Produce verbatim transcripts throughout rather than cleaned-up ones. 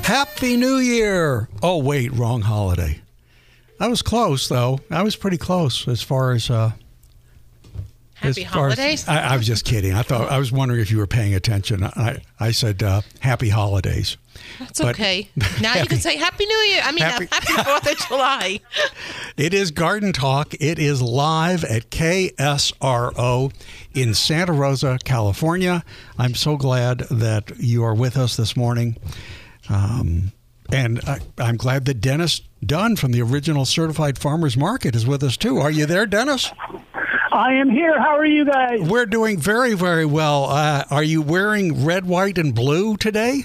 Happy New Year. Oh, wait, wrong holiday. I was close, though. I was pretty close as far as... Uh, Happy holidays? As, I, I was just kidding. I thought I was wondering if you were paying attention. I, I said uh, happy holidays. That's but okay. Now happy, you can say Happy New Year. I mean, happy, uh, happy fourth of July. It is Garden Talk. It is live at K S R O in Santa Rosa, California. I'm so glad that you are with us this morning. Um, and I, I'm glad that Dennis Dunn from the Original Certified Farmers Market is with us, too. Are you there, Dennis? I am here. How are you guys? We're doing very, very well. Uh, are you wearing red, white, and blue today?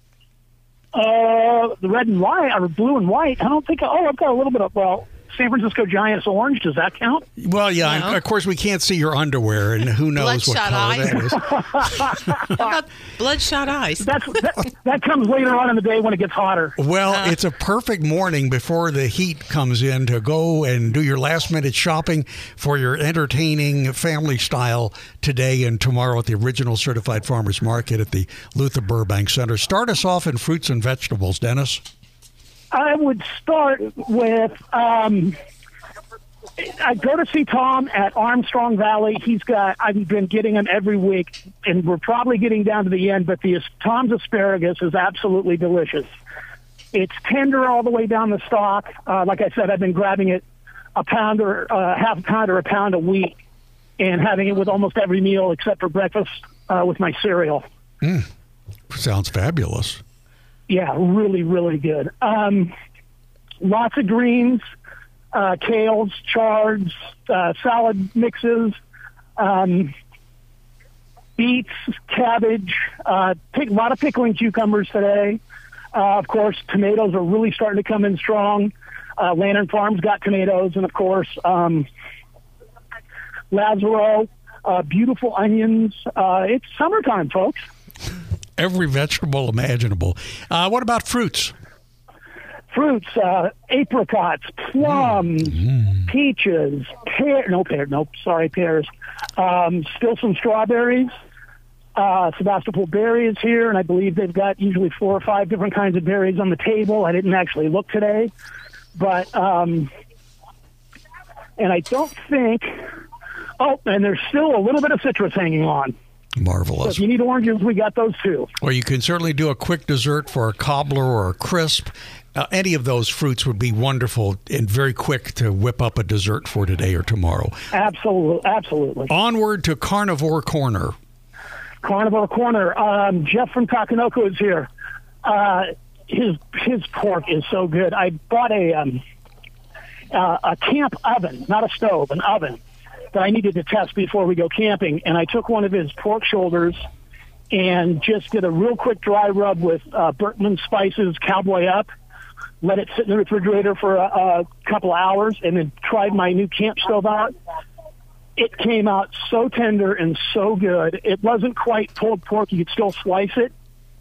Uh, the red and white, or blue and white. I don't think. Oh, I've got a little bit of, well, San Francisco Giants orange. Does that count? Well, yeah. No. Of course, we can't see your underwear, and who knows what color eyes. that is. How about bloodshot eyes? That's, that, that comes later on in the day when it gets hotter. Well, uh. it's a perfect morning before the heat comes in to go and do your last-minute shopping for your entertaining family style today and tomorrow at the Original Certified Farmers Market at the Luther Burbank Center. Start us off in fruits and vegetables, Dennis. I would start with, um, I go to see Tom at Armstrong Valley. He's got, I've been getting him every week, and we're probably getting down to the end, but the Tom's asparagus is absolutely delicious. It's tender all the way down the stalk. Uh, like I said, I've been grabbing it a pound or uh, half a pound or a pound a week and having it with almost every meal except for breakfast uh, with my cereal. Mm. Sounds fabulous. Yeah, really, really good. Um, lots of greens, uh, kales, chards, uh, salad mixes, um, beets, cabbage, uh, pick, a lot of pickling cucumbers today. Uh, of course, tomatoes are really starting to come in strong. Uh, Lantern Farms got tomatoes, and of course, um, Lazaro, uh, beautiful onions. Uh, it's summertime, folks. Every vegetable imaginable. Uh, what about fruits? Fruits, uh, apricots, plums, mm. peaches, pear, no pear, no, sorry, pears. Um, still some strawberries. Uh, Sebastopol berry is here, and I believe they've got usually four or five different kinds of berries on the table. I didn't actually look today, but, um, and I don't think, oh, and there's still a little bit of citrus hanging on. Marvelous. So if you need oranges, we got those too. Or you can certainly do a quick dessert for a cobbler or a crisp. Uh, any of those fruits would be wonderful and very quick to whip up a dessert for today or tomorrow. Absolutely. Absolutely. Onward to Carnivore Corner. Carnivore Corner. Um, Jeff from Takanoko is here. Uh, his his pork is so good. I bought a um, uh, a camp oven, not a stove, an oven, that I needed to test before we go camping. And I took one of his pork shoulders and just did a real quick dry rub with uh, Berkman Spices Cowboy Up, let it sit in the refrigerator for a, a couple hours, and then tried my new camp stove out. It came out so tender and so good. It wasn't quite pulled pork. You could still slice it.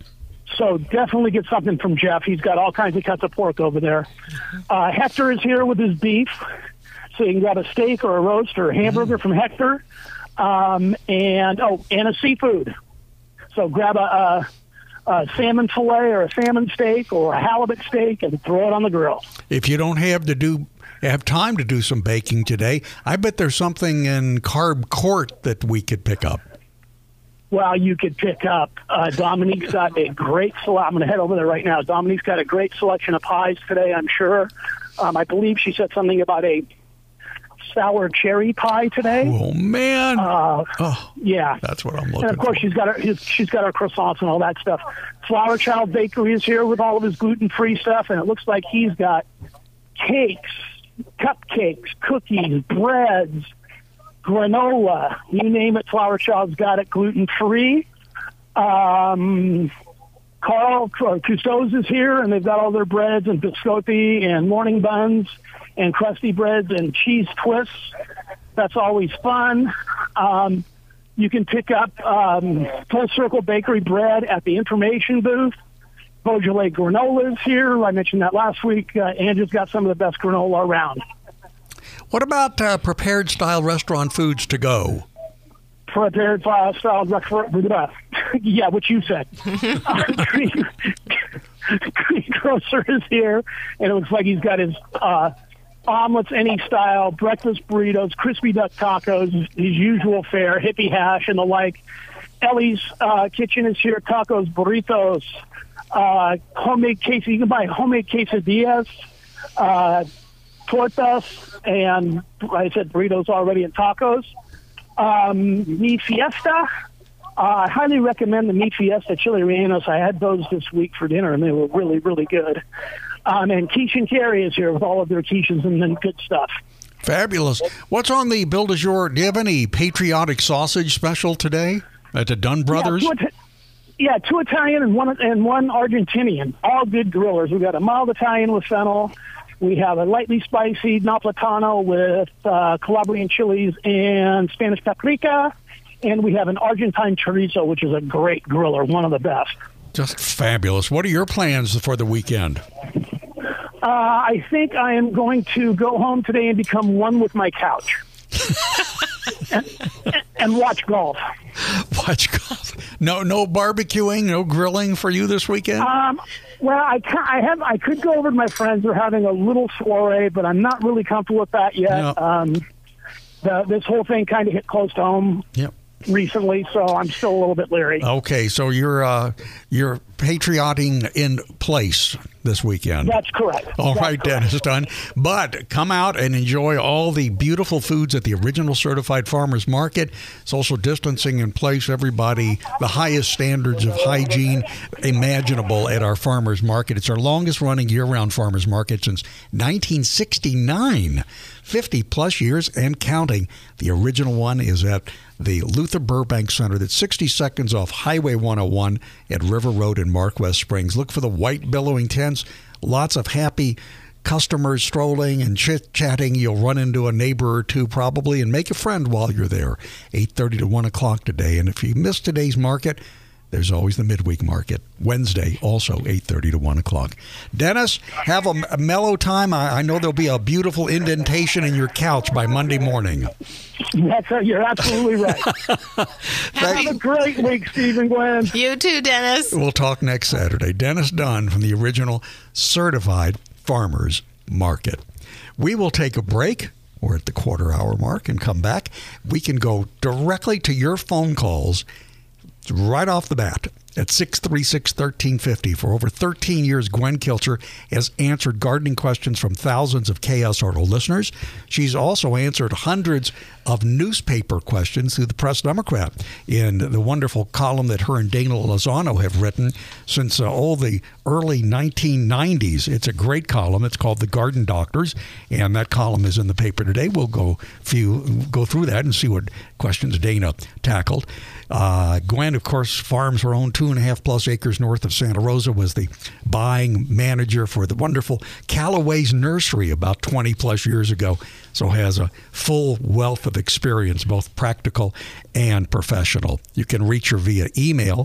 So definitely get something from Jeff. He's got all kinds of cuts of pork over there. Uh, Hector is here with his beef. So you can grab a steak or a roast or a hamburger mm. from Hector, um, and oh, and a seafood. So grab a, a, a salmon fillet or a salmon steak or a halibut steak and throw it on the grill. If you don't have to do have time to do some baking today, I bet there's something in Carb Court that we could pick up. Well, you could pick up. Uh, Dominique's got a great selection. I'm going to head over there right now. Dominique's got a great selection of pies today, I'm sure. Um, I believe she said something about a sour cherry pie today. Oh man! Uh, oh, yeah, that's what I'm looking for. And of course, for. she's got her his, she's got her croissants and all that stuff. Flower Child Bakery is here with all of his gluten-free stuff, and it looks like he's got cakes, cupcakes, cookies, breads, granola, you name it. Flower Child's got it gluten-free. Um, Carl Cousteau's is here, and they've got all their breads and biscotti and morning buns and crusty breads and cheese twists. That's always fun. Um, you can pick up um, Full Circle Bakery bread at the information booth. Beaujolais granola is here. I mentioned that last week. Uh, Andrew's got some of the best granola around. What about uh, prepared style restaurant foods to go? Prepared style restaurant, yeah, what you said. uh, green, grocer is here, and it looks like he's got his uh, omelets any style, breakfast burritos, crispy duck tacos, his usual fare, hippie hash, and the like. Ellie's uh, kitchen is here, tacos, burritos, uh, homemade quesadillas. You can buy homemade quesadillas, uh, tortas, and like I said, burritos already and tacos. Um, Mi Fiesta. Uh, I highly recommend the Mi Fiesta chili rellenos. I had those this week for dinner, and they were really, really good. Um, and Quiche and Carry is here with all of their quiches and then good stuff. Fabulous. What's on the bill du jour? Do you have any patriotic sausage special today at the Dunn Brothers? Yeah, two, yeah, two Italian and one and one Argentinian. All good grillers. We've got a mild Italian with fennel. We have a lightly spicy Napolitano with uh, Calabrian chilies and Spanish paprika. And we have an Argentine chorizo, which is a great griller, one of the best. Just fabulous. What are your plans for the weekend? Uh, I think I am going to go home today and become one with my couch. and, and watch golf. Watch golf. No, no barbecuing, no grilling for you this weekend. Um, well, I can, I have I could go over to my friends. They're having a little soiree, but I'm not really comfortable with that yet. No. Um, the, this whole thing kind of hit close to home. Yep. Recently, so I'm still a little bit leery. Okay, so you're uh, you're patrioting in place this weekend. That's correct. All That's right, correct. Dennis Dunn. But come out and enjoy all the beautiful foods at the original Certified Farmers Market. Social distancing in place, everybody, the highest standards of hygiene imaginable at our farmers market. It's our longest running year-round farmers market since nineteen sixty-nine. fifty plus years and counting. The original one is at the Luther Burbank Center. That's sixty seconds off Highway one oh one at River Road in Mark West Springs. Look for the white billowing tents. Lots of happy customers strolling and chit-chatting. You'll run into a neighbor or two probably and make a friend while you're there. eight thirty to one o'clock today. And if you missed today's market, there's always the midweek market. Wednesday, also eight thirty to one o'clock. Dennis, have a, a mellow time. I, I know there'll be a beautiful indentation in your couch by Monday morning. That's a, you're absolutely right. Have a great week, Steve and Gwen. You too, Dennis. We'll talk next Saturday. Dennis Dunn from the original Certified Farmers Market. We will take a break. We're at the quarter hour mark and come back. We can go directly to your phone calls right off the bat at six three six, one three five zero. For over thirteen years, Gwen Kilcher has answered gardening questions from thousands of K S R O listeners. She's also answered hundreds of newspaper questions through the Press Democrat in the wonderful column that her and Dana Lozano have written since uh, all the early nineteen nineties. It's a great column. It's called The Garden Doctors, and that column is in the paper today. We'll go few go through that and see what questions Dana tackled. Uh, Gwen, of course, farms her own two and a half plus acres north of Santa Rosa, was the buying manager for the wonderful Callaway's Nursery about twenty plus years ago, so has a full wealth of experience, both practical and professional. You can reach her via email,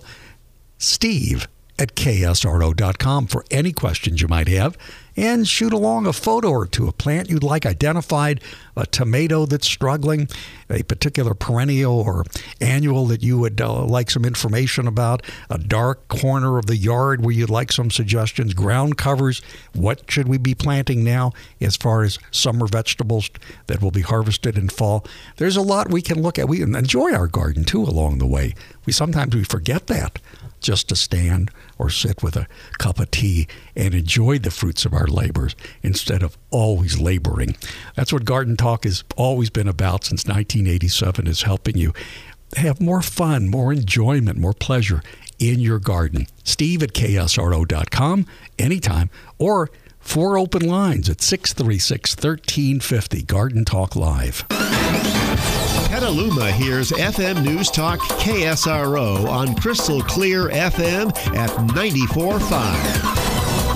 steve at k s r o dot com for any questions you might have, and shoot along a photo or two, a plant you'd like identified, a tomato that's struggling, a particular perennial or annual that you would uh, like some information about, a dark corner of the yard where you'd like some suggestions, ground covers, what should we be planting now as far as summer vegetables that will be harvested in fall. There's a lot we can look at. We can enjoy our garden, too, along the way. We sometimes we forget that. Just to stand or sit with a cup of tea and enjoy the fruits of our labors instead of always laboring. That's what Garden Talk has always been about since nineteen eighty-seven, is helping you have more fun, more enjoyment, more pleasure in your garden. Steve at k s r o dot com anytime, or four open lines at six three six, one three five zero. Garden Talk Live. Petaluma hears F M News Talk K S R O on Crystal Clear F M at ninety-four point five.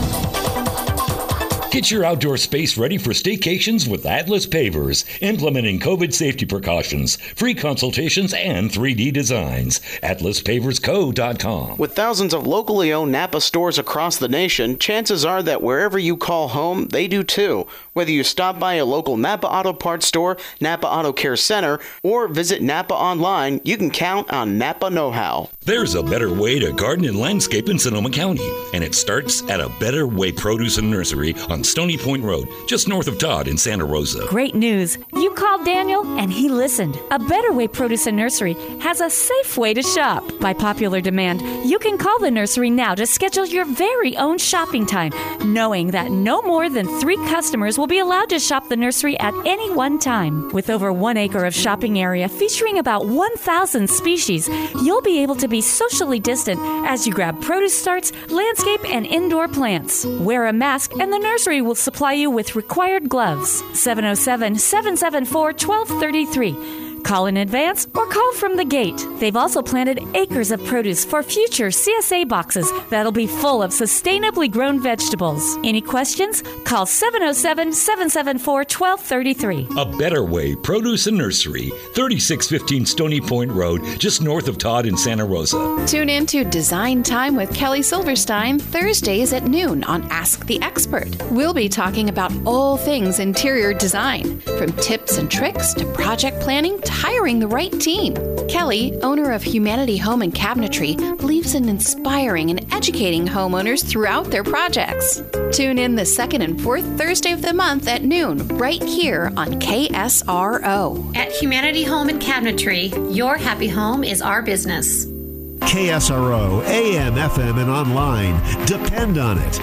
Get your outdoor space ready for staycations with Atlas Pavers, implementing COVID safety precautions, free consultations, and three D designs. atlas pavers co dot com. With thousands of locally owned Napa stores across the nation, chances are that wherever you call home, they do too. Whether you stop by a local Napa Auto Parts store, Napa Auto Care Center, or visit Napa online, you can count on Napa know-how. There's a better way to garden and landscape in Sonoma County, and it starts at A Better Way Produce and Nursery on Stony Point Road, just north of Todd in Santa Rosa. Great news. You called Daniel, and he listened. A Better Way Produce and Nursery has a safe way to shop. By popular demand, you can call the nursery now to schedule your very own shopping time, knowing that no more than three customers will be allowed to shop the nursery at any one time. With over one acre of shopping area featuring about one thousand species, you'll be able to be socially distant as you grab produce starts, landscape, and indoor plants. Wear a mask and the nursery will supply you with required gloves. seven oh seven, seven seven four, one two three three. Call in advance or call from the gate. They've also planted acres of produce for future C S A boxes that'll be full of sustainably grown vegetables. Any questions? Call seven oh seven, seven seven four, one two three three. A Better Way Produce and Nursery, thirty-six fifteen Stony Point Road, just north of Todd in Santa Rosa. Tune in to Design Time with Kelly Silverstein, Thursdays at noon on Ask the Expert. We'll be talking about all things interior design, from tips and tricks to project planning to hiring the right team. Kelly, owner of Humanity Home and Cabinetry, believes in inspiring and educating homeowners throughout their projects. Tune in the second and fourth Thursday of the month at noon, right here on K S R O. At Humanity Home and Cabinetry, your happy home is our business. K S R O, A M, F M, and online. Depend on it.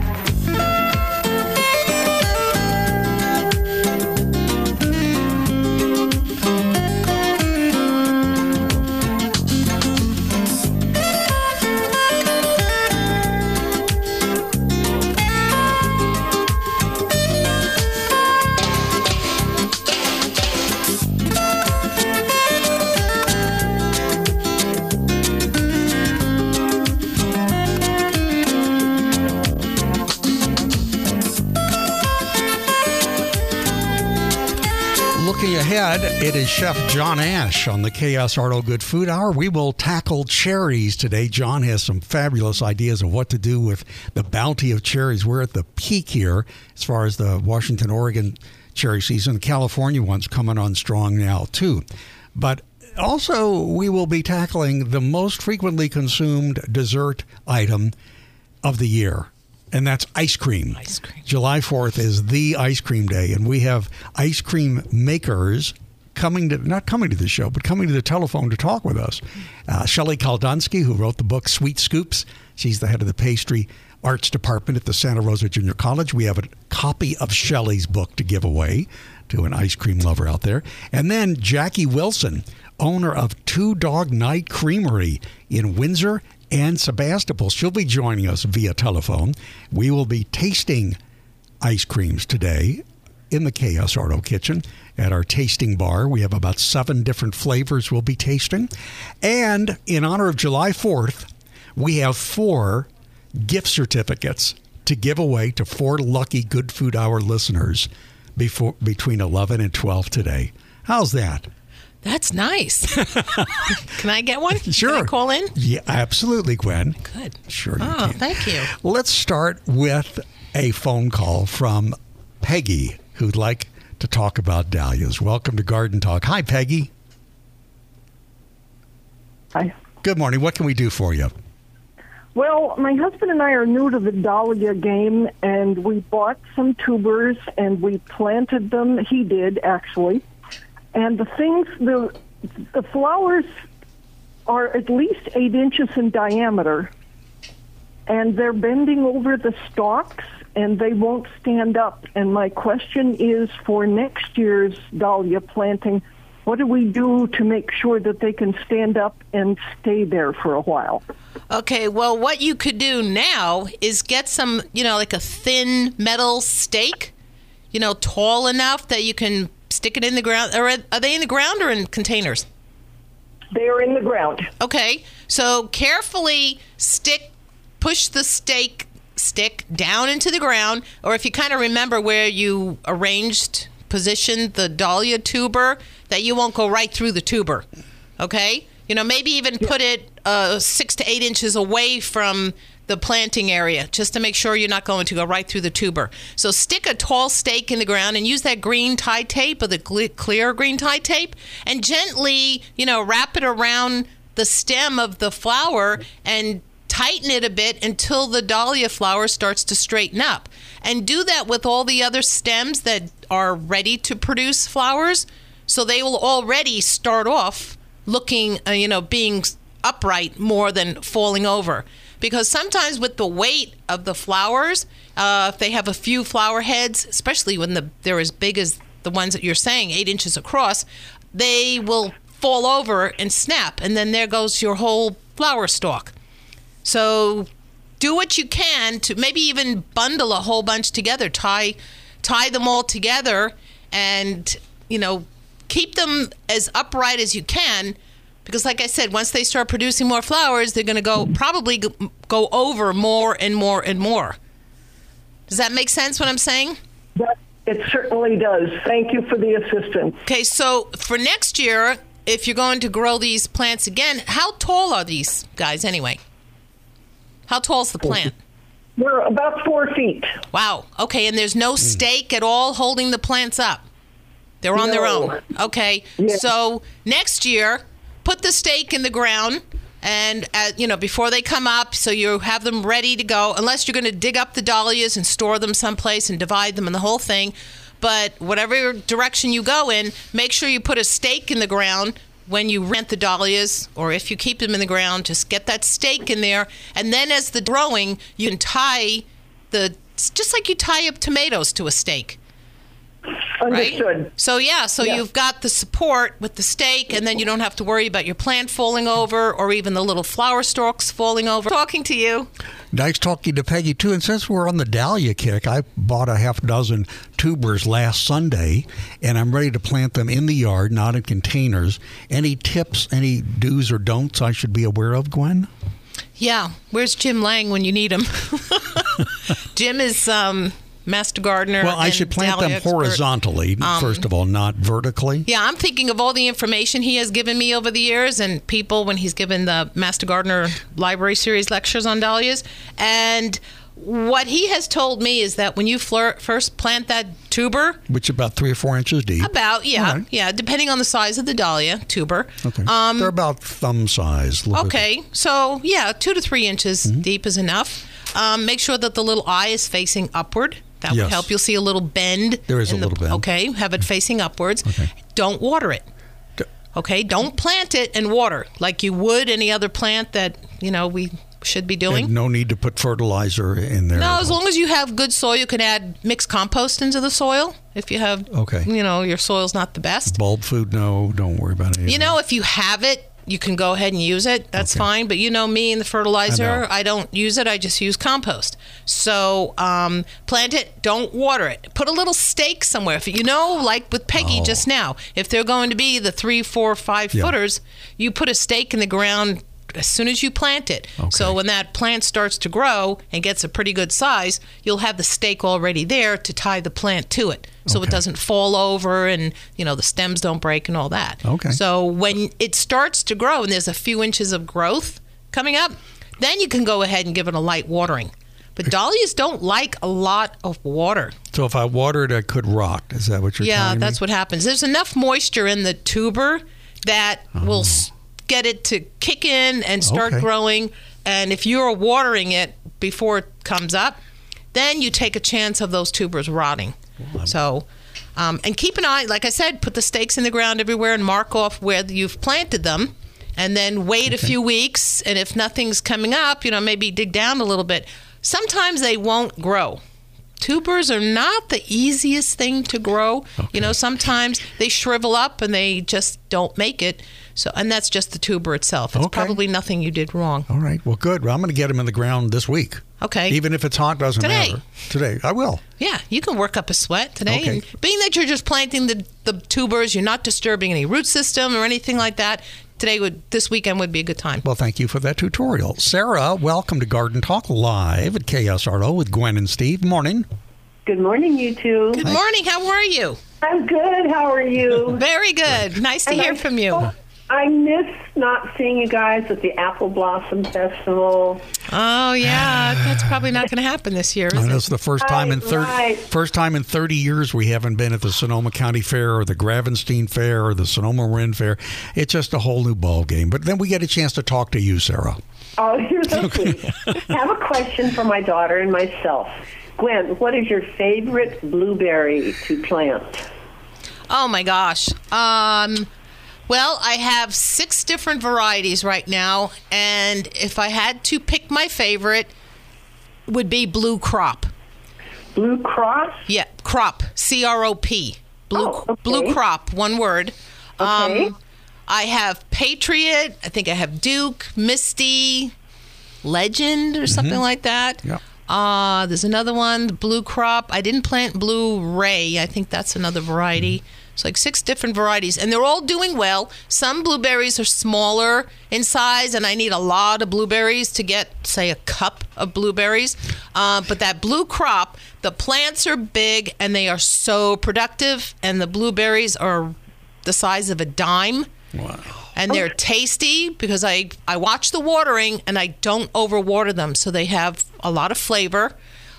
Looking ahead, it is Chef John Ash on the K S R O Good Food Hour. We will tackle cherries today. John has some fabulous ideas of what to do with the bounty of cherries. We're at the peak here as far as the Washington, Oregon cherry season. The California one's coming on strong now, too. But also, we will be tackling the most frequently consumed dessert item of the year. And that's ice cream. Ice cream. July fourth is the ice cream day, and we have ice cream makers coming to, not coming to the show, but coming to the telephone to talk with us. Uh, Shelley Kaldonsky, who wrote the book Sweet Scoops. She's the head of the pastry arts department at the Santa Rosa Junior College. We have a copy of Shelley's book to give away to an ice cream lover out there. And then Jackie Wilson, owner of Two Dog Night Creamery in Windsor and Sebastopol. She'll be joining us via telephone. We will be tasting ice creams today in the K S R O kitchen at our tasting bar. We have about seven different flavors we'll be tasting. And in honor of July fourth, we have four gift certificates to give away to four lucky Good Food Hour listeners before between eleven and twelve today. How's that? That's nice. Can I get one? Sure. Can I call in? Yeah, absolutely, Gwen. Good. Sure you Oh, can. thank you. Let's start with a phone call from Peggy, who'd like to talk about dahlias. Welcome to Garden Talk. Hi, Peggy. Hi. Good morning. What can we do for you? Well, my husband and I are new to the dahlia game, and we bought some tubers, and we planted them. He did, actually. And the things, the the flowers are at least eight inches in diameter, and they're bending over the stalks, and they won't stand up. And my question is, for next year's dahlia planting, what do we do to make sure that they can stand up and stay there for a while? Okay, well, what you could do now is get some, you know, like a thin metal stake, you know, tall enough that you can stick it in the ground. Or are they in the ground or in containers? They are in the ground. Okay, so carefully stick, push the stake stick down into the ground, or if you kind of remember where you arranged, positioned the dahlia tuber, that you won't go right through the tuber. Okay, you know, maybe even put it uh, six to eight inches away from the planting area, just to make sure you're not going to go right through the tuber. So stick a tall stake in the ground and use that green tie tape or the clear green tie tape and gently, you know, wrap it around the stem of the flower and tighten it a bit until the dahlia flower starts to straighten up. And do that with all the other stems that are ready to produce flowers. So they will already start off looking, uh, you know, being upright more than falling over. Because sometimes with the weight of the flowers, uh, if they have a few flower heads, especially when the, they're as big as the ones that you're saying, eight inches across, they will fall over and snap. And then there goes your whole flower stalk. So do what you can to maybe even bundle a whole bunch together, tie, tie them all together and, you know, keep them as upright as you can. Because like I said, once they start producing more flowers, they're going to go probably go over more and more and more. Does that make sense what I'm saying? That, it certainly does. Thank you for the assistance. Okay, so for next year, if you're going to grow these plants again, how tall are these guys anyway? How tall is the plant? We're about four feet. Wow. Okay, and there's no stake at all holding the plants up? They're on no. their own. Okay, yeah. So next year, put the stake in the ground, and uh, you know, before they come up, so you have them ready to go. Unless you're going to dig up the dahlias and store them someplace and divide them and the whole thing. But whatever direction you go in, make sure you put a stake in the ground when you rent the dahlias, or if you keep them in the ground, just get that stake in there. And then as the growing, you can tie the just like you tie up tomatoes to a stake. Understood. Right? So, yeah, so yeah. You've got the support with the stake, and then you don't have to worry about your plant falling over or even the little flower stalks falling over. Talking to you. Nice talking to Peggy, too. And since we're on the dahlia kick, I bought a half dozen tubers last Sunday, and I'm ready to plant them in the yard, not in containers. Any tips, any do's or don'ts I should be aware of, Gwen? Yeah. Where's Jim Lang when you need him? Jim is... um. Master gardener. Well, I should plant them expert. horizontally, um, first of all, not vertically. Yeah, I'm thinking of all the information he has given me over the years and people when he's given the Master Gardener Library Series lectures on dahlias. And what he has told me is that when you flir- first plant that tuber... Which is about three or four inches deep. About, yeah. Right. Yeah, depending on the size of the dahlia tuber. Okay. Um, They're about thumb size. Okay. Bit. So, yeah, two to three inches mm-hmm. deep is enough. Um, make sure that the little eye is facing upward. That yes. would help. You'll see a little bend. There is a the, little bend. Okay, have it facing upwards. Okay. Don't water it. Okay, don't plant it and water like you would any other plant that, you know, we should be doing. And no need to put fertilizer in there. No, as long as you have good soil, you can add mixed compost into the soil. If you have, okay. you know, your soil's not the best. Bulb food, no, don't worry about it. You know, if you have it, you can go ahead and use it. That's okay. fine. But you know me and the fertilizer, I, I don't use it. I just use compost. So um, plant it. Don't water it. Put a little stake somewhere. If you know, like with Peggy oh. just now, if they're going to be the three, four, five yeah. footers, you put a stake in the ground as soon as you plant it. Okay. So when that plant starts to grow and gets a pretty good size, you'll have the stake already there to tie the plant to it. So okay. it doesn't fall over and, you know, the stems don't break and all that. Okay. So when it starts to grow and there's a few inches of growth coming up, then you can go ahead and give it a light watering. But dahlias don't like a lot of water. So if I water it, I could rot. Is that what you're yeah, telling me? Yeah, that's what happens. There's enough moisture in the tuber that oh. will get it to kick in and start okay. growing. And if you're watering it before it comes up, then you take a chance of those tubers rotting. So, um, and keep an eye, like I said, put the stakes in the ground everywhere and mark off where you've planted them. And then wait okay. a few weeks. And if nothing's coming up, you know, maybe dig down a little bit. Sometimes they won't grow. Tubers are not the easiest thing to grow. Okay. You know, sometimes they shrivel up and they just don't make it. So, and that's just the tuber itself. It's okay. probably nothing you did wrong. All right. Well, good. Well, I'm going to get them in the ground this week. Okay. Even if it's hot, doesn't today. matter. Today. I will. Yeah. You can work up a sweat today. Okay. And being that you're just planting the, the tubers, you're not disturbing any root system or anything like that, today would this weekend would be a good time. Well, thank you for that tutorial. Sarah, welcome to Garden Talk Live at K S R O with Gwen and Steve. Morning. Good morning, you two. Good morning. How are you? I'm good. How are you? Very good. Nice to and hear I from you. Saw, I miss not seeing you guys at the Apple Blossom Festival. Oh yeah, that's probably not going to happen this year, is And it? it's the first time in Right, thirty right. first time in thirty years we haven't been at the Sonoma County Fair or the Gravenstein Fair or the Sonoma Marin Fair. It's just a whole new ball game. But then we get a chance to talk to you, Sarah. Oh, you're so sweet. I have a question for my daughter and myself. Gwen, what is your favorite blueberry to plant? Oh my gosh. Um, well, I have six different varieties right now, and if I had to pick my favorite, it would be Blue Crop. Blue Cross? Yeah, Crop. C R O P. Blue Oh, okay. Blue Crop. One word. Okay. Um, I have Patriot. I think I have Duke, Misty, Legend, or something like that. Yeah. Uh, there's another one, Blue Crop. I didn't plant Blue Ray. I think that's another variety. Mm-hmm. It's like six different varieties, and they're all doing well. Some blueberries are smaller in size, and I need a lot of blueberries to get, say, a cup of blueberries. Uh, but that Blue Crop, the plants are big, and they are so productive, and the blueberries are the size of a dime. Wow. And they're tasty because I, I watch the watering and I don't overwater them, so they have a lot of flavor.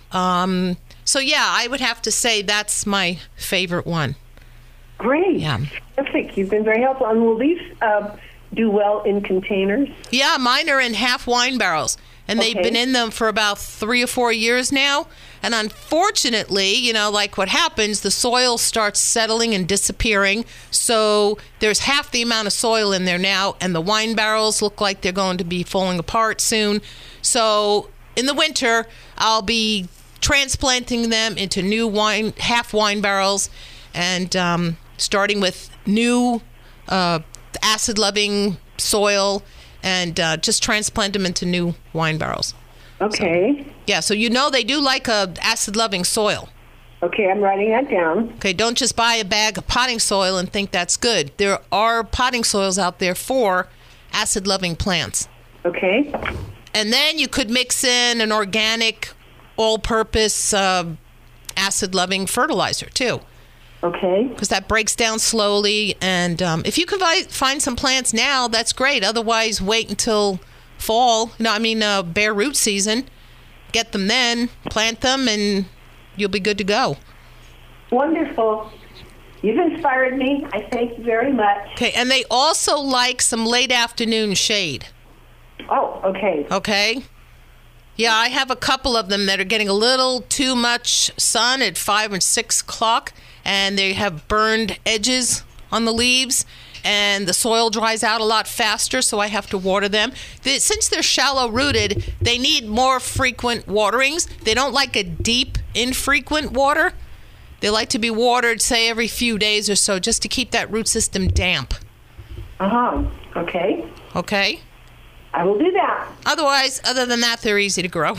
Um, so yeah, I would have to say that's my favorite one. Great. Yeah. Perfect. You've been very helpful. And will these uh, do well in containers? Yeah, mine are in half wine barrels, and they've Okay. been in them for about three or four years now. And unfortunately, you know, like what happens, the soil starts settling and disappearing. So there's half the amount of soil in there now, and the wine barrels look like they're going to be falling apart soon. So in the winter, I'll be transplanting them into new wine, half wine barrels, and um, starting with new uh, acid-loving soil, and uh, just transplant them into new wine barrels. Okay. So, yeah, so you know they do like a acid-loving soil. Okay, I'm writing that down. Okay, don't just buy a bag of potting soil and think that's good. There are potting soils out there for acid-loving plants. Okay. And then you could mix in an organic, all-purpose uh, acid-loving fertilizer, too. Okay. Because that breaks down slowly. And um, if you can vi- find some plants now, that's great. Otherwise, wait until fall. No, I mean uh, bare root season. Get them then, plant them, and you'll be good to go. Wonderful. You've inspired me. I thank you very much. Okay, and they also like some late afternoon shade. Oh, okay. Okay? Yeah, I have a couple of them that are getting a little too much sun at five and six o'clock, and they have burned edges on the leaves, and the soil dries out a lot faster, so I have to water them. They, since they're shallow rooted, they need more frequent waterings. They don't like a deep, infrequent water. They like to be watered, say, every few days or so, just to keep that root system damp. Uh-huh. Okay. Okay? I will do that. Otherwise, other than that, they're easy to grow.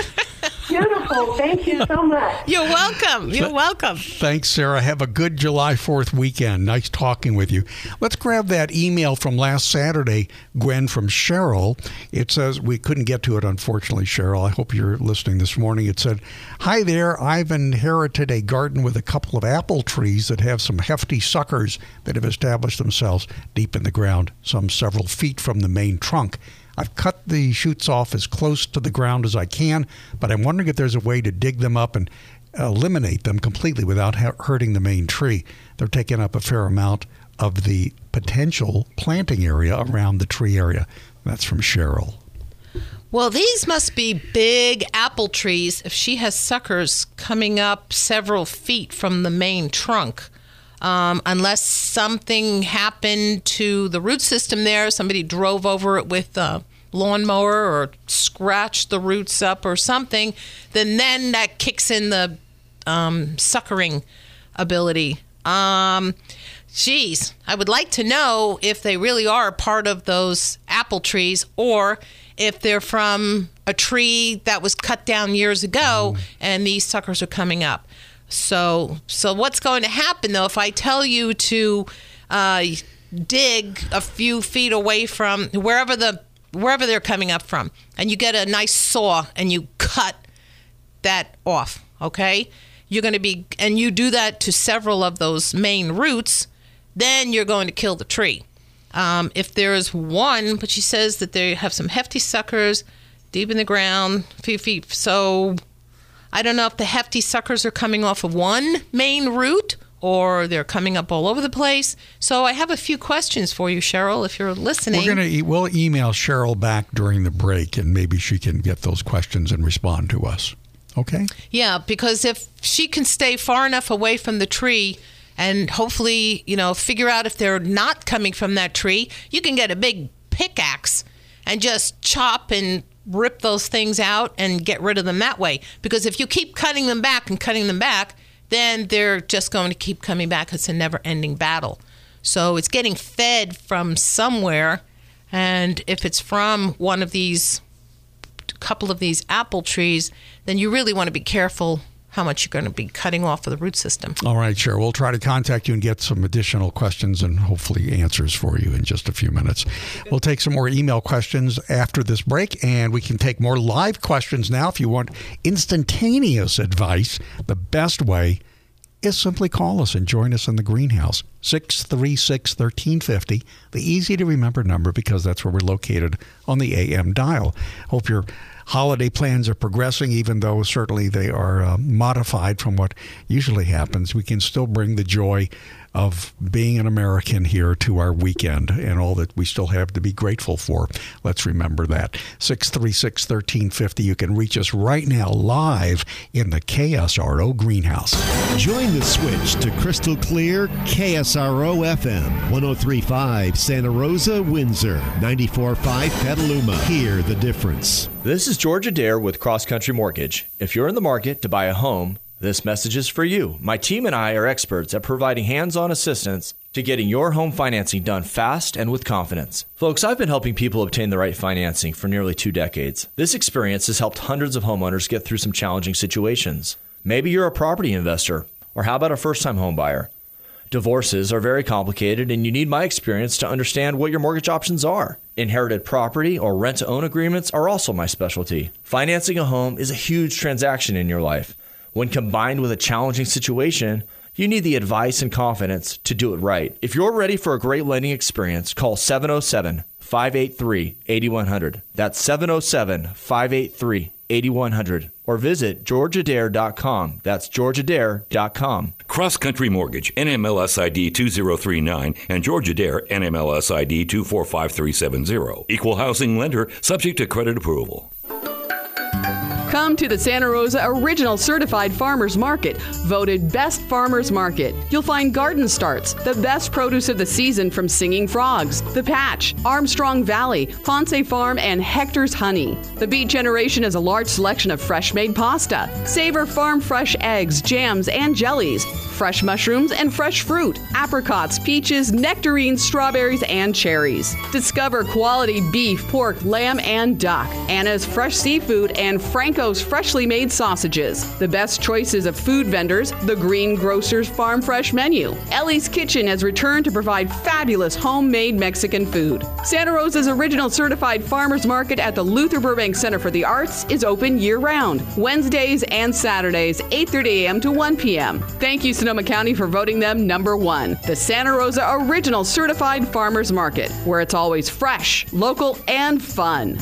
Beautiful. Thank you so much. You're welcome. You're welcome. Thanks, Sarah. Have a good July fourth weekend. Nice talking with you. Let's grab that email from last Saturday, Gwen, from Cheryl. It says, we couldn't get to it, unfortunately, Cheryl. I hope you're listening this morning. It said, hi there. I've inherited a garden with a couple of apple trees that have some hefty suckers that have established themselves deep in the ground, some several feet from the main trunk. I've cut the shoots off as close to the ground as I can, but I'm wondering if there's a way to dig them up and eliminate them completely without ha- hurting the main tree. They're taking up a fair amount of the potential planting area around the tree area. That's from Cheryl. Well, these must be big apple trees if she has suckers coming up several feet from the main trunk. Um, unless something happened to the root system there, somebody drove over it with a lawnmower or scratched the roots up or something, then then that kicks in the um, suckering ability. Um, geez, I would like to know if they really are part of those apple trees or if they're from a tree that was cut down years ago and these suckers are coming up. So, so what's going to happen, though, if I tell you to uh, dig a few feet away from wherever the wherever they're coming up from, and you get a nice saw and you cut that off, okay? You're going to be, and you do that to several of those main roots, then you're going to kill the tree. Um, if there is one, but she says that they have some hefty suckers deep in the ground, few feet. So I don't know if the hefty suckers are coming off of one main root or they're coming up all over the place. So I have a few questions for you, Cheryl, if you're listening. We're gonna e- we'll email Cheryl back during the break, and maybe she can get those questions and respond to us. Okay? Yeah, because if she can stay far enough away from the tree and hopefully, you know, figure out if they're not coming from that tree, you can get a big pickaxe and just chop and rip those things out and get rid of them that way. Because if you keep cutting them back and cutting them back, then they're just going to keep coming back. It's a never-ending battle. So it's getting fed from somewhere, and if it's from one of these, a couple of these apple trees, then you really want to be careful how much you're going to be cutting off of the root system. All right, sure. We'll try to contact you and get some additional questions and hopefully answers for you in just a few minutes. We'll take some more email questions after this break, and we can take more live questions now. If you want instantaneous advice, the best way is simply call us and join us in the greenhouse. six three six, one three five zero, the easy to remember number because that's where we're located on the A M dial. Hope your holiday plans are progressing, even though certainly they are uh, modified from what usually happens. We can still bring the joy of being an American here to our weekend and all that we still have to be grateful for. Let's remember that. six three six, one three five zero. You can reach us right now live in the K S R O greenhouse. Join the switch to crystal clear K S R O F M, one oh three point five Santa Rosa, Windsor, ninety-four point five Petaluma. Hear the difference. This is George Adair with Cross Country Mortgage. If you're in the market to buy a home, this message is for you. My team and I are experts at providing hands-on assistance to getting your home financing done fast and with confidence. Folks, I've been helping people obtain the right financing for nearly two decades. This experience has helped hundreds of homeowners get through some challenging situations. Maybe you're a property investor, or how about a first-time home buyer? Divorces are very complicated, and you need my experience to understand what your mortgage options are. Inherited property or rent-to-own agreements are also my specialty. Financing a home is a huge transaction in your life. When combined with a challenging situation, you need the advice and confidence to do it right. If you're ready for a great lending experience, call seven oh seven, five eight three, eight one zero zero. That's seven oh seven, five eight three, eight one zero zero. Or visit george adair dot com. That's george adair dot com. Cross Country Mortgage, N M L S I D two zero three nine, and George Adair, N M L S I D two four five three seven zero. Equal housing lender, subject to credit approval. Come to the Santa Rosa Original Certified Farmers Market, voted Best Farmers Market. You'll find garden starts, the best produce of the season from Singing Frogs, The Patch, Armstrong Valley, Ponce Farm, and Hector's Honey. The Beet Generation is a large selection of fresh-made pasta, Savor Farm fresh eggs, jams, and jellies, fresh mushrooms and fresh fruit, apricots, peaches, nectarines, strawberries, and cherries. Discover quality beef, pork, lamb, and duck, Anna's Fresh Seafood, and Franco's freshly made sausages. The best choices of food vendors, the Green Grocer's Farm Fresh menu. Ellie's Kitchen has returned to provide fabulous homemade Mexican food. Santa Rosa's Original Certified Farmers Market at the Luther Burbank Center for the Arts is open year-round, Wednesdays and Saturdays, eight thirty a.m. to one p.m. Thank you, Sonoma County, for voting them number one. The Santa Rosa Original Certified Farmers Market, where it's always fresh, local, and fun.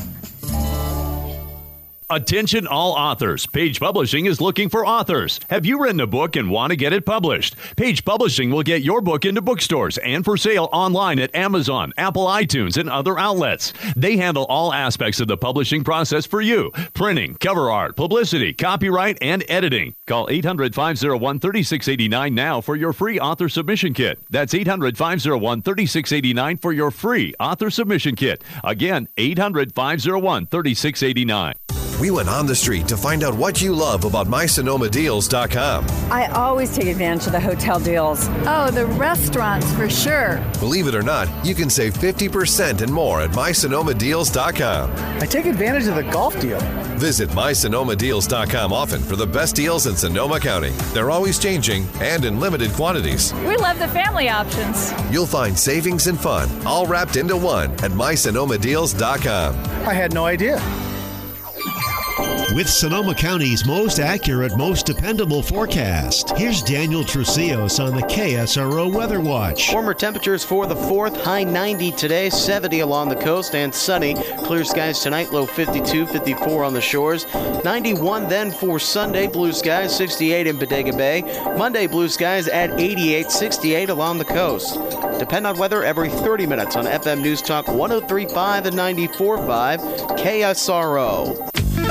Attention all authors. Page Publishing is looking for authors. Have you written a book and want to get it published? Page Publishing will get your book into bookstores and for sale online at Amazon, Apple iTunes, and other outlets. They handle all aspects of the publishing process for you. Printing, cover art, publicity, copyright, and editing. Call eight hundred, five oh one, three six eight nine now for your free author submission kit. That's eight hundred, five oh one, three six eight nine for your free author submission kit. Again, eight hundred, five oh one, three six eight nine. We went on the street to find out what you love about my sonoma deals dot com. I always take advantage of the hotel deals. Oh, the restaurants for sure. Believe it or not, you can save fifty percent and more at my sonoma deals dot com. I take advantage of the golf deal. Visit my sonoma deals dot com often for the best deals in Sonoma County. They're always changing and in limited quantities. We love the family options. You'll find savings and fun all wrapped into one at my sonoma deals dot com. I had no idea. With Sonoma County's most accurate, most dependable forecast, here's Daniel Trucios on the K S R O Weather Watch. Warmer temperatures for the fourth, high ninety today, seventy along the coast, and sunny. Clear skies tonight, low fifty-two, fifty-four on the shores. ninety-one then for Sunday, blue skies, sixty-eight in Bodega Bay. Monday, blue skies at eighty-eight, sixty-eight along the coast. Depend on weather every thirty minutes on F M News Talk one oh three point five and ninety-four point five K S R O.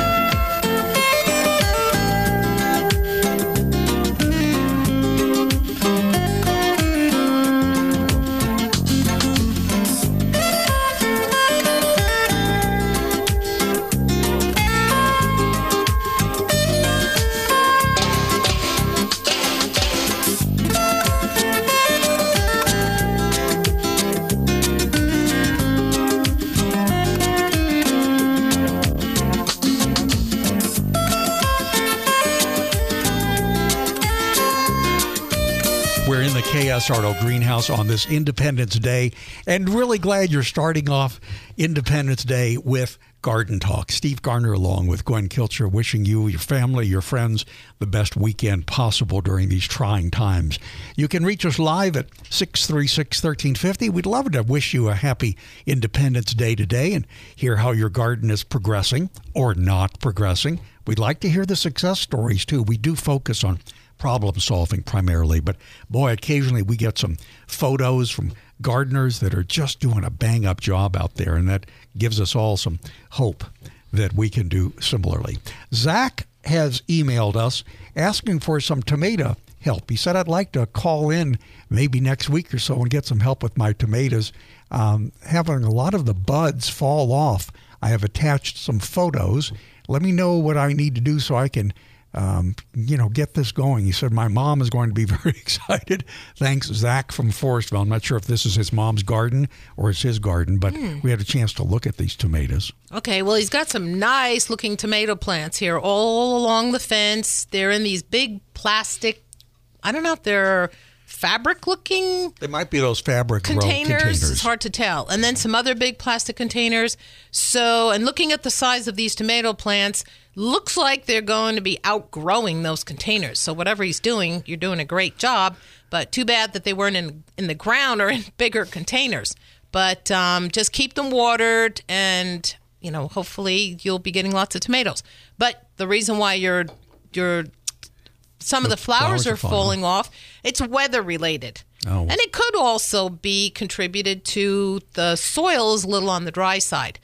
K S R O Greenhouse on this Independence Day, and really glad you're starting off Independence Day with Garden Talk. Steve Garner along with Gwen Kilcher wishing you, your family, your friends the best weekend possible during these trying times. You can reach us live at six three six, one three five zero. We'd love to wish you a happy Independence Day today and hear how your garden is progressing or not progressing. We'd like to hear the success stories too. We do focus on problem solving primarily, but boy, occasionally we get some photos from gardeners that are just doing a bang up job out there, and that gives us all some hope that we can do similarly. Zach has emailed us asking for some tomato help. He said, I'd like to call in maybe next week or so and get some help with my tomatoes. Um, having a lot of the buds fall off. I have attached some photos. Let me know what I need to do so I can Um, you know, get this going. He said, my mom is going to be very excited. Thanks, Zach from Forestville. I'm not sure if this is his mom's garden or it's his garden, but mm. we had a chance to look at these tomatoes. Okay, well, he's got some nice looking tomato plants here all along the fence. They're in these big plastic, I don't know if they're fabric looking. They might be those fabric containers. containers. It's hard to tell. And then some other big plastic containers. So, and looking at the size of these tomato plants, looks like they're going to be outgrowing those containers. So whatever he's doing, you're doing a great job. But too bad that they weren't in in the ground or in bigger containers. But um, just keep them watered, and you know, hopefully you'll be getting lots of tomatoes. But the reason why you're you're some the of the flowers, flowers are, are falling off, it's weather related. Oh. And it could also be contributed to the soil is a little on the dry side.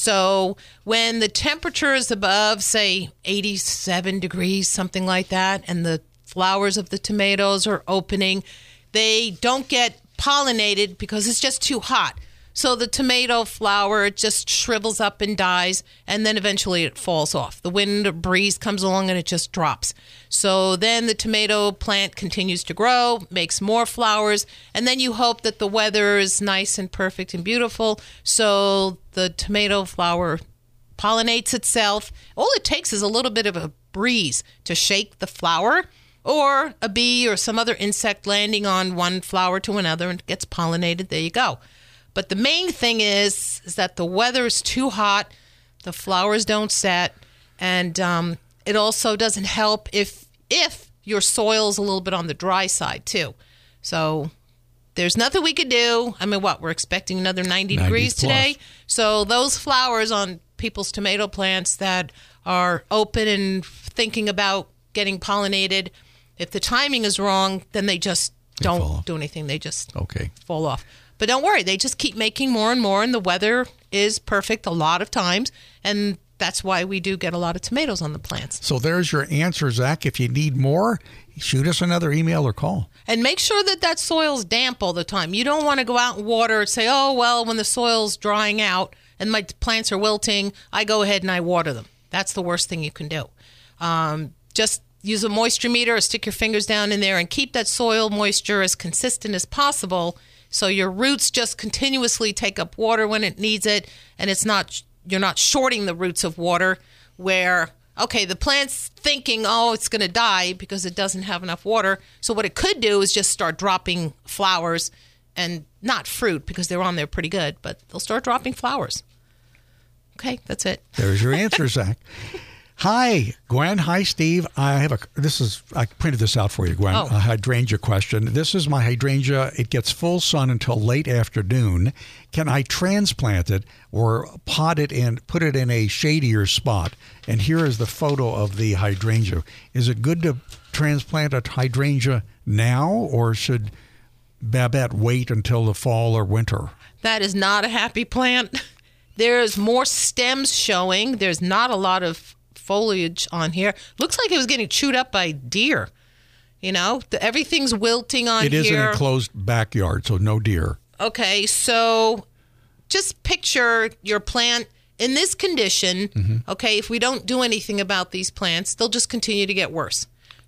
So when the temperature is above, say, eighty-seven degrees, something like that, and the flowers of the tomatoes are opening, they don't get pollinated because it's just too hot. So the tomato flower just shrivels up and dies, and then eventually it falls off. The wind or breeze comes along and it just drops. So then the tomato plant continues to grow, makes more flowers, and then you hope that the weather is nice and perfect and beautiful, so the tomato flower pollinates itself. All it takes is a little bit of a breeze to shake the flower, or a bee or some other insect landing on one flower to another and it gets pollinated. There you go. But the main thing is, is that the weather is too hot, the flowers don't set, and um, it also doesn't help if if your soil's a little bit on the dry side too. So there's nothing we could do. I mean, what, we're expecting another ninety, ninety degrees plus today? So those flowers on people's tomato plants that are open and thinking about getting pollinated, if the timing is wrong, then they just they don't do anything. They just okay. fall off. But don't worry, they just keep making more and more, and the weather is perfect a lot of times, and that's why we do get a lot of tomatoes on the plants. So there's your answer, Zach. If you need more, shoot us another email or call. And make sure that that soil's damp all the time. You don't want to go out and water and say, oh, well, when the soil's drying out and my plants are wilting, I go ahead and I water them. That's the worst thing you can do. Um, just use a moisture meter or stick your fingers down in there and keep that soil moisture as consistent as possible, so your roots just continuously take up water when it needs it, and it's not you're not shorting the roots of water where, okay, the plant's thinking, oh, it's going to die because it doesn't have enough water. So what it could do is just start dropping flowers, and not fruit because they're on there pretty good, but they'll start dropping flowers. Okay, that's it. There's your answer, Zach. Hi, Gwen. Hi, Steve. I have a. This is. I printed this out for you, Gwen. Oh. A hydrangea question. This is my hydrangea. It gets full sun until late afternoon. Can I transplant it or pot it and put it in a shadier spot? And here is the photo of the hydrangea. Is it good to transplant a hydrangea now, or should Babette wait until the fall or winter? That is not a happy plant. There's more stems showing. There's not a lot of foliage on here. Looks like it was getting chewed up by deer. You know, the, everything's wilting on here. It is an enclosed backyard, so no deer. Okay, so just picture your plant in this condition. Mm-hmm. Okay, if we don't do anything about these plants, they'll just continue to get worse.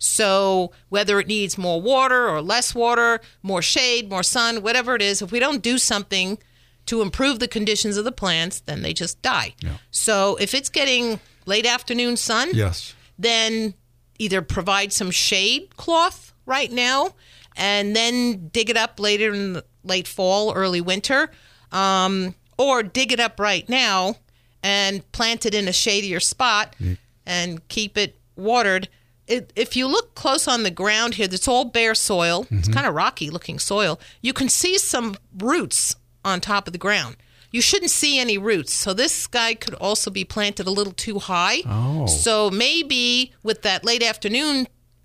So whether it needs more water or less water, more shade, more sun, whatever it is, if we don't do something to improve the conditions of the plants, then they just die. Yeah. So if it's getting late afternoon sun, yes, then either provide some shade cloth right now and then dig it up later in the late fall, early winter, um, or dig it up right now and plant it in a shadier spot mm. and keep it watered. It, if you look close on the ground here, it's all bare soil. Mm-hmm. It's kind of rocky looking soil. You can see some roots on top of the ground. You shouldn't see any roots. So this guy could also be planted a little too high. Oh. So maybe with that late afternoon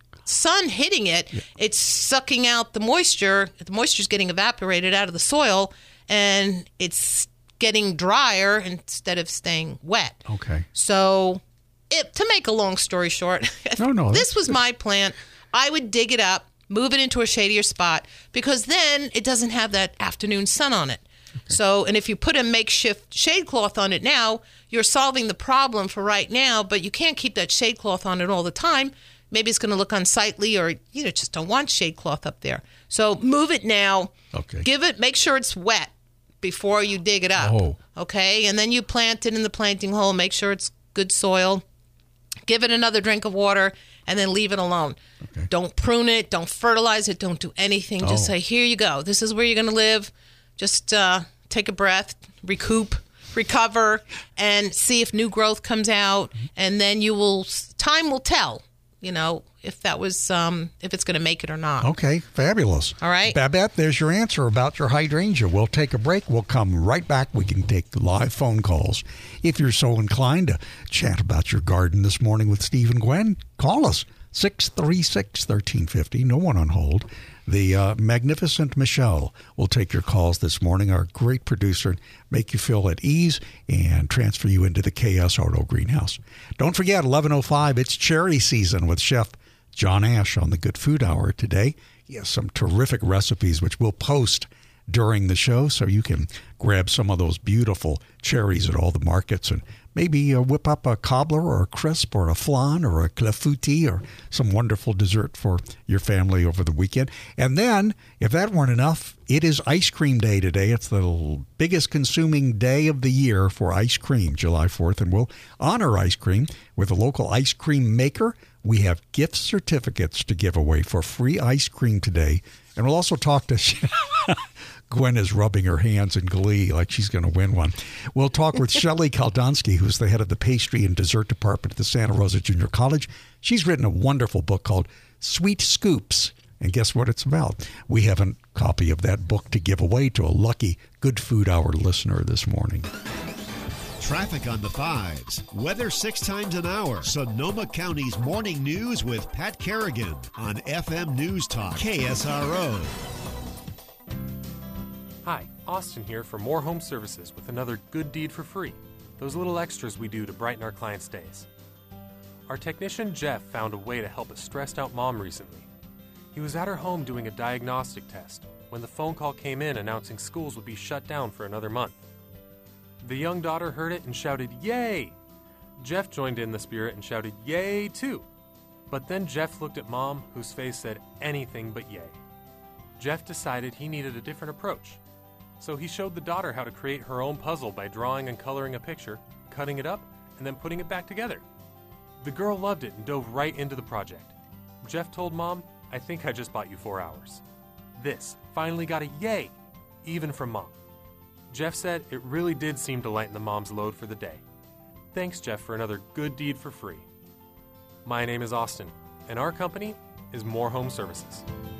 sun hitting it, yeah. it's sucking out the moisture. The moisture's getting evaporated out of the soil, and it's getting drier instead of staying wet. Okay. So it, to make a long story short, no, no, this was my plant. I would dig it up, move it into a shadier spot, because then it doesn't have that afternoon sun on it. Okay. So, and if you put a makeshift shade cloth on it now, you're solving the problem for right now, but you can't keep that shade cloth on it all the time. Maybe it's going to look unsightly, or you know, just don't want shade cloth up there. So move it now. Okay. Give it, make sure it's wet before you dig it up. Oh. Okay, and then you plant it in the planting hole. Make sure it's good soil. Give it another drink of water, and then leave it alone. Okay. Don't prune it. Don't fertilize it. Don't do anything. Oh. Just say, here you go. This is where you're going to live. Just uh, take a breath, recoup, recover, and see if new growth comes out. And then you will, time will tell, you know, if that was, um, if it's going to make it or not. Okay, fabulous. All right. Babette, there's your answer about your hydrangea. We'll take a break. We'll come right back. We can take live phone calls. If you're so inclined to chat about your garden this morning with Steve and Gwen, call us, six three six, one three five zero. No one on hold. The uh, magnificent Michelle will take your calls this morning, our great producer, and make you feel at ease and transfer you into the K S Auto Greenhouse. Don't forget, eleven oh five, it's cherry season with Chef John Ash on the Good Food Hour today. He has some terrific recipes, which we'll post during the show, so you can grab some of those beautiful cherries at all the markets and maybe uh, whip up a cobbler or a crisp or a flan or a clafouti or some wonderful dessert for your family over the weekend. And then, if that weren't enough, it is ice cream day today. It's the biggest consuming day of the year for ice cream, July fourth, and we'll honor ice cream with a local ice cream maker. We have gift certificates to give away for free ice cream today. And we'll also talk to Gwen is rubbing her hands in glee like she's going to win one. We'll talk with Shelley Kaldonsky, who's the head of the pastry and dessert department at the Santa Rosa Junior College. She's written a wonderful book called Sweet Scoops. And guess what it's about? We have a copy of that book to give away to a lucky Good Food Hour listener this morning. Traffic on the fives. Weather six times an hour. Sonoma County's morning news with Pat Kerrigan on F M News Talk, K S R O. Hi, Austin here for More Home Services with another good deed for free. Those little extras we do to brighten our clients' days. Our technician Jeff found a way to help a stressed out mom recently. He was at her home doing a diagnostic test when the phone call came in announcing schools would be shut down for another month. The young daughter heard it and shouted, "Yay!" Jeff joined in the spirit and shouted, "Yay!" too. But then Jeff looked at Mom, whose face said anything but yay. Jeff decided he needed a different approach. So he showed the daughter how to create her own puzzle by drawing and coloring a picture, cutting it up, and then putting it back together. The girl loved it and dove right into the project. Jeff told Mom, "I think I just bought you four hours." This finally got a yay, even from Mom. Jeff said it really did seem to lighten the mom's load for the day. Thanks, Jeff, for another good deed for free. My name is Austin, and our company is More Home Services.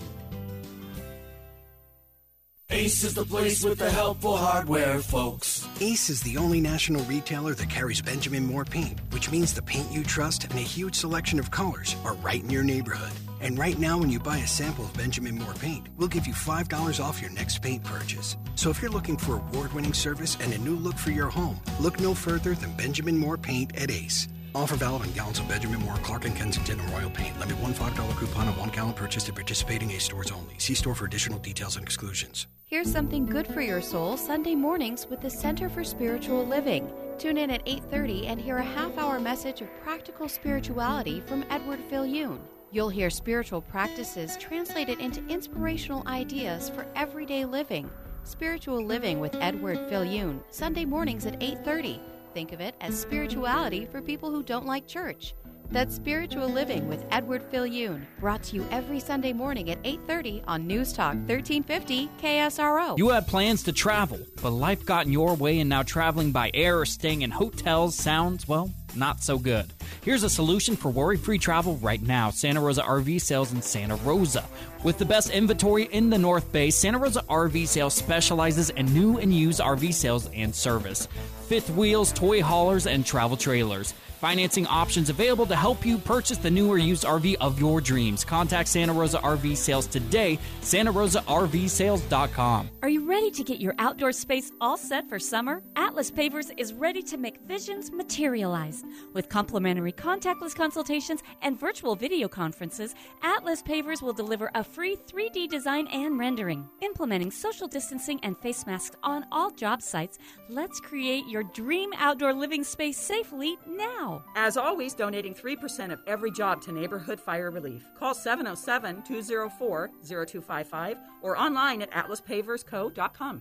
Ace is the place with the helpful hardware, folks. Ace is the only national retailer that carries Benjamin Moore paint, which means the paint you trust and a huge selection of colors are right in your neighborhood. And right now, when you buy a sample of Benjamin Moore paint, we'll give you five dollars off your next paint purchase. So if you're looking for award-winning service and a new look for your home, look no further than Benjamin Moore paint at Ace. Offer valid on gallons of Benjamin Moore, Clark and Kensington, and Royal Paint. Limit one five dollar coupon on one gallon purchase at participating Ace stores only. See store for additional details and exclusions. Here's something good for your soul Sunday mornings with the Center for Spiritual Living. Tune in at eight thirty and hear a half-hour message of practical spirituality from Edward Fillion. You'll hear spiritual practices translated into inspirational ideas for everyday living. Spiritual Living with Edward Fillion, Sunday mornings at eight thirty. Think of it as spirituality for people who don't like church. That's Spiritual Living with Edward Fillion, brought to you every Sunday morning at eight thirty on News Talk thirteen fifty K S R O. You had plans to travel, but life got in your way, and now traveling by air or staying in hotels sounds, well, not so good. Here's a solution for worry-free travel right now. Santa Rosa R V Sales in Santa Rosa. With the best inventory in the North Bay, Santa Rosa R V Sales specializes in new and used R V sales and service. Fifth wheels, toy haulers, and travel trailers. Financing options available to help you purchase the new or used R V of your dreams. Contact Santa Rosa R V Sales today, santa rosa r v sales dot com. Are you ready to get your outdoor space all set for summer? Atlas Pavers is ready to make visions materialize. With complimentary contactless consultations and virtual video conferences, Atlas Pavers will deliver a free three D design and rendering. Implementing social distancing and face masks on all job sites, let's create your dream outdoor living space safely now. As always, donating three percent of every job to Neighborhood Fire Relief. Call seven oh seven, two oh four, oh two five five or online at atlas pavers co dot com.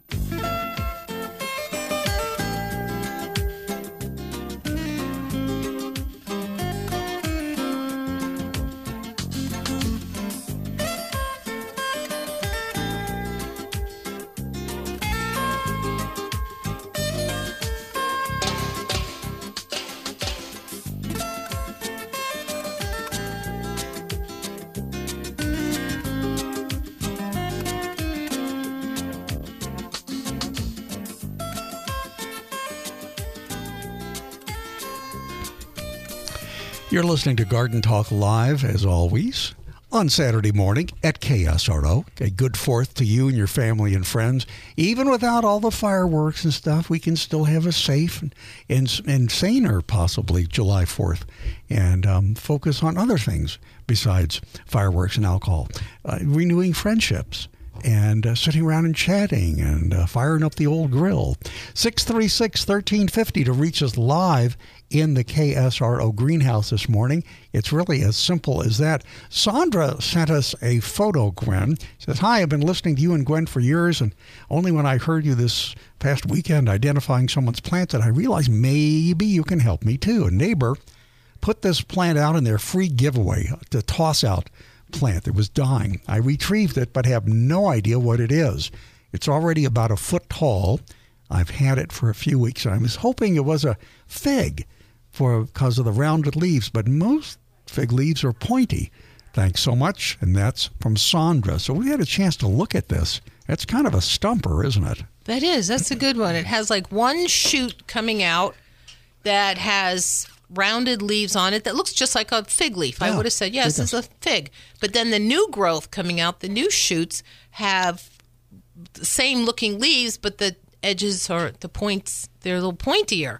You're listening to Garden Talk Live, as always, on Saturday morning at K S R O. A good Fourth to you and your family and friends. Even without all the fireworks and stuff, we can still have a safe and, and, and saner, possibly, July fourth, and um, focus on other things besides fireworks and alcohol. Uh, renewing friendships. And uh, sitting around and chatting and uh, firing up the old grill. six three six, one three five zero to reach us live in the K S R O greenhouse this morning. It's really as simple as that. Sandra sent us a photo, Gwen. She says, hi, I've been listening to you and Gwen for years, and only when I heard you this past weekend identifying someone's plant did I realize maybe you can help me too. A neighbor put this plant out in their free giveaway, the toss-out plant that was dying. I retrieved it, but have no idea what it is. It's already about a foot tall. I've had it for a few weeks. I was hoping it was a fig for because of the rounded leaves, but most fig leaves are pointy. Thanks so much. And that's from Sandra. So we had a chance to look at this. That's kind of a stumper, isn't it? That is. That's a good one. It has like one shoot coming out that has rounded leaves on it that looks just like a fig leaf. Yeah, I would have said, yes, this is a fig. But then the new growth coming out, the new shoots have the same looking leaves, but the edges or the points, they're a little pointier.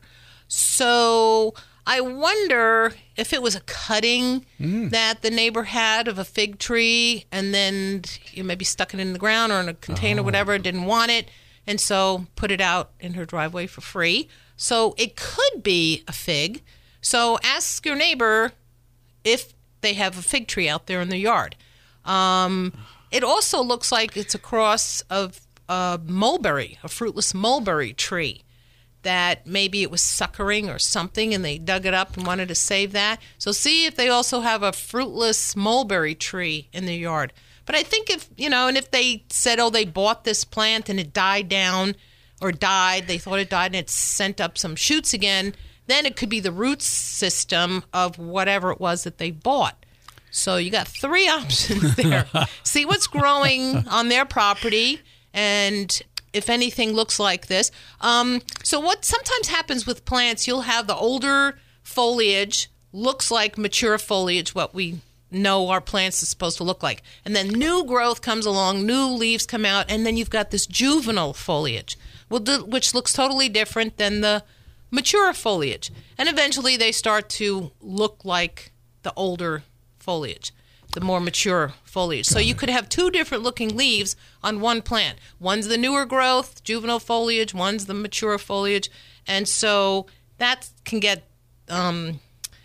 So I wonder if it was a cutting mm. that the neighbor had of a fig tree, and then you maybe stuck it in the ground or in a container, oh. whatever, and didn't want it, and so put it out in her driveway for free. So it could be a fig. So ask your neighbor if they have a fig tree out there in their yard. Um, it also looks like it's a cross of a mulberry, a fruitless mulberry tree, that maybe it was suckering or something and they dug it up and wanted to save that. So see if they also have a fruitless mulberry tree in their yard. But I think if, you know, and if they said, oh, they bought this plant and it died down or died, they thought it died and it sent up some shoots again, Then it could be the root system of whatever it was that they bought. So you got three options there. See what's growing on their property, and if anything looks like this. Um, so what sometimes happens with plants, you'll have the older foliage looks like mature foliage, what we know our plants is supposed to look like. And then new growth comes along, new leaves come out, and then you've got this juvenile foliage, which looks totally different than the mature foliage. And eventually they start to look like the older foliage, the more mature foliage. So you could have two different looking leaves on one plant. One's the newer growth, juvenile foliage, one's the mature foliage. And so that can get um,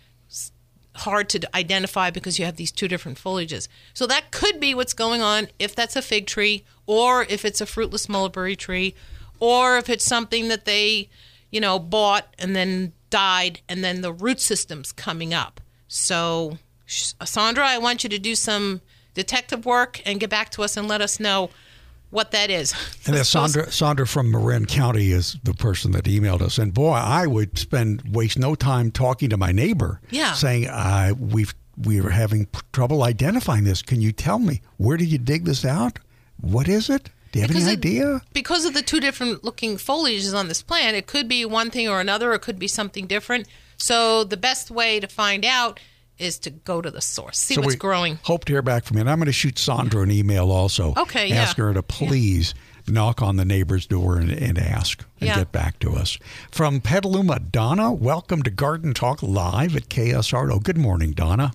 hard to identify because you have these two different foliages. So that could be what's going on if that's a fig tree, or if it's a fruitless mulberry tree, or if it's something that they, you know, bought and then died, and then the root system's coming up. So Sandra, I want you to do some detective work and get back to us and let us know what that is. And then Sandra, Sandra from Marin County is the person that emailed us. And boy, I would spend waste no time talking to my neighbor, yeah. saying, uh, we've we're having trouble identifying this. Can you tell me, where did you dig this out? What is it? Do you have because any it, idea? Because of the two different looking foliages on this plant, it could be one thing or another. It could be something different. So the best way to find out is to go to the source, see so what's we growing. Hope to hear back from you. And I'm going to shoot Sandra an email also. Okay, yeah. Ask her to please yeah. knock on the neighbor's door and, and ask and yeah. get back to us. From Petaluma, Donna, welcome to Garden Talk Live at K S R O. Good morning, Donna.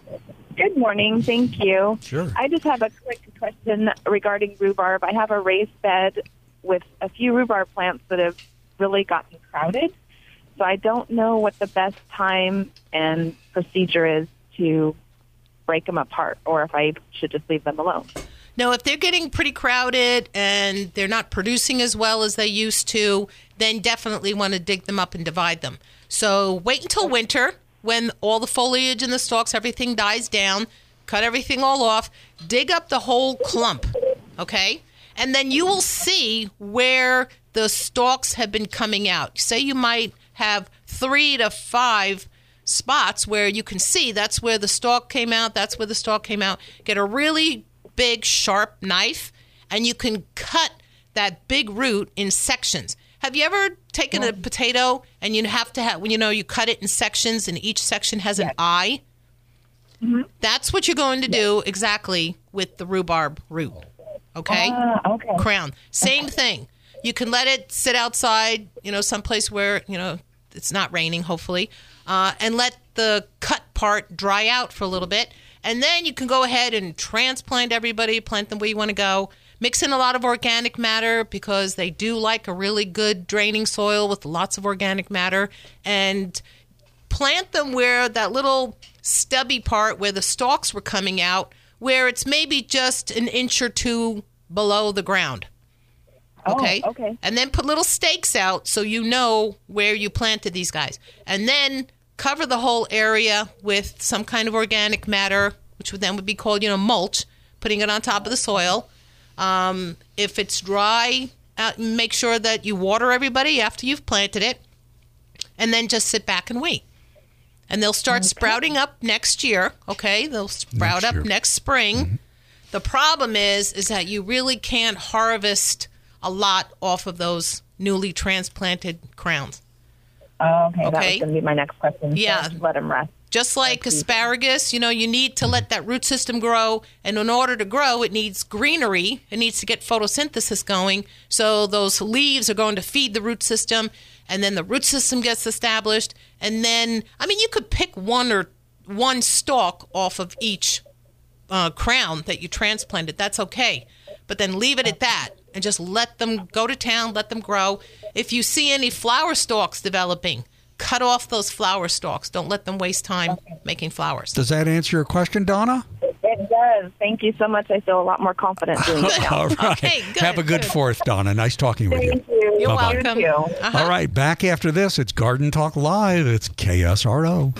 Good morning. Thank you. Sure. I just have a quick question regarding rhubarb. I have a raised bed with a few rhubarb plants that have really gotten crowded. So I don't know what the best time and procedure is to break them apart, or if I should just leave them alone. No, if they're getting pretty crowded and they're not producing as well as they used to, then definitely want to dig them up and divide them. So wait until winter, when all the foliage and the stalks, everything dies down, cut everything all off, dig up the whole clump, okay? And then you will see where the stalks have been coming out. Say you might have three to five spots where you can see that's where the stalk came out, that's where the stalk came out. Get a really big, sharp knife, and you can cut that big root in sections. Have you ever taken a potato and you have to have, when you know, you cut it in sections and each section has an yes. eye? Mm-hmm. That's what you're going to do exactly with the rhubarb root. Okay? Uh, okay. Crown. Same okay. thing. You can let it sit outside, you know, someplace where, you know, it's not raining, hopefully, uh, and let the cut part dry out for a little bit. And then you can go ahead and transplant everybody, plant them where you want to go. Mix in a lot of organic matter because they do like a really good draining soil with lots of organic matter. And plant them where that little stubby part where the stalks were coming out, where it's maybe just an inch or two below the ground. Okay? Oh, okay. And then put little stakes out so you know where you planted these guys. And then cover the whole area with some kind of organic matter, which would then would be called, you know, mulch, putting it on top of the soil. Um, if it's dry, uh, make sure that you water everybody after you've planted it, and then just sit back and wait. And they'll start okay. sprouting up next year, okay? They'll sprout next up next spring. Mm-hmm. The problem is, is that you really can't harvest a lot off of those newly transplanted crowns. Oh, okay. okay. That was going to be my next question. Yeah. So let them rest. Just like asparagus, you know, you need to let that root system grow. And in order to grow, it needs greenery. It needs to get photosynthesis going. So those leaves are going to feed the root system. And then the root system gets established. And then, I mean, you could pick one or one stalk off of each uh, crown that you transplanted. That's okay. But then leave it at that. And just let them go to town, let them grow. If you see any flower stalks developing, cut off those flower stalks. Don't let them waste time okay. making flowers. Does that answer your question, Donna? It does. Thank you so much. I feel a lot more confident doing it now. All right. Okay, good, Have a good, good fourth, Donna. Nice talking with Thank you. you. You're Bye-bye. welcome. You. Uh-huh. All right. Back after this, it's Garden Talk Live. It's K S R O.